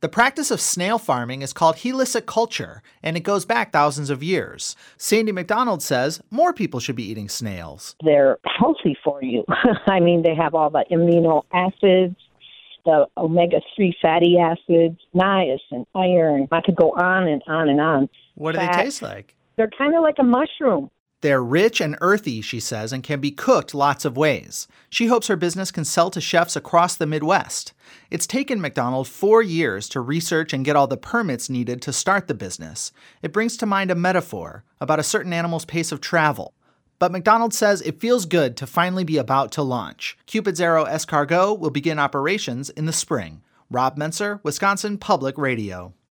The practice of snail farming is called heliciculture, and it goes back thousands of years. Sandy McDonald says more people should be eating snails. They're healthy for you. I mean, they have all the amino acids, the omega-3 fatty acids, niacin, iron. I could go on and on and on. What do they taste like? They're kind of like a mushroom. They're rich and earthy, she says, and can be cooked lots of ways. She hopes her business can sell to chefs across the Midwest. It's taken McDonald 4 years to research and get all the permits needed to start the business. It brings to mind a metaphor about a certain animal's pace of travel. But McDonald says it feels good to finally be about to launch. Cupid's Arrow Escargot will begin operations in the spring. Rob Menser, Wisconsin Public Radio.